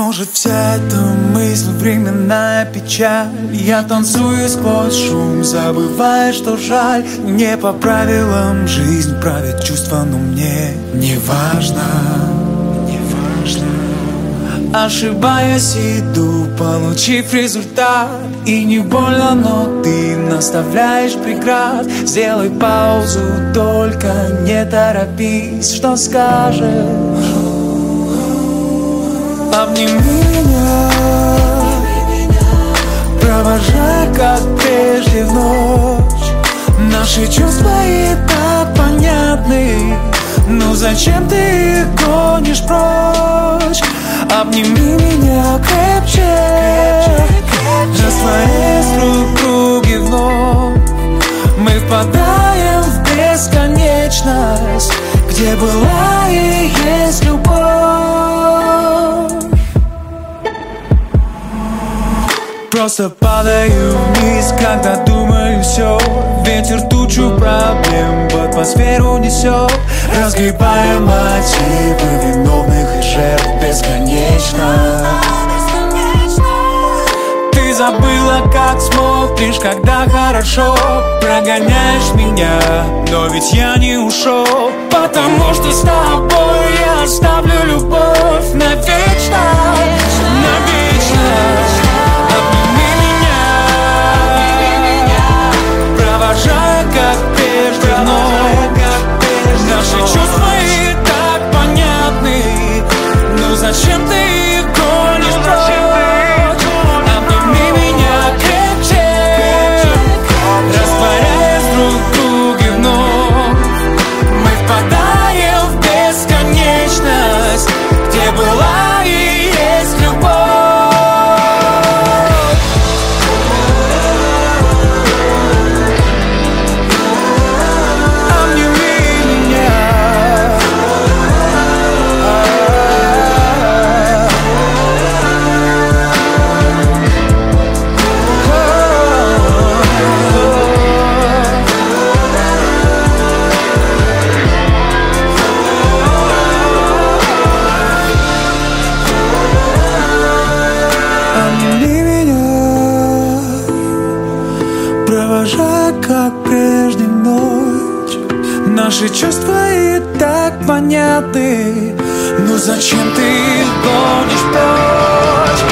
Может, вся эта мысль временная печаль. Я танцую сквозь шум, забывая, что жаль. Не по правилам жизнь правит чувства, но мне не важно. Ошибаясь, иду, получив результат. И не больно, но ты наставляешь преград. Сделай паузу, только не торопись. Что скажешь? Обними меня, провожай, как прежде в ночь. Наши чувства и так понятны, но зачем ты их гонишь прочь? Обними меня крепче, растворяясь друг в друге вновь. Мы впадаем в бесконечность, где была и есть любовь. Просто падаю вниз, когда думаю все. Ветер тучу проблем в атмосферу несет, разгребая мотивы виновных и жертв бесконечно. Ты забыла, как смотришь, когда хорошо. Прогоняешь меня, но ведь я не ушел. Потому что с тобой я оставлю любовь навечно, навечно. Провожая, как прежде вновь. Наши чувства и так понятны, но зачем ты их гонишь прочь? Обними меня крепче, растворяясь друг в друге вновь. Мы впадаем в бесконечность, где была и есть любовь. Провожай, как прежде ночь. Наши чувства и так понятны, но зачем ты их гонишь прочь?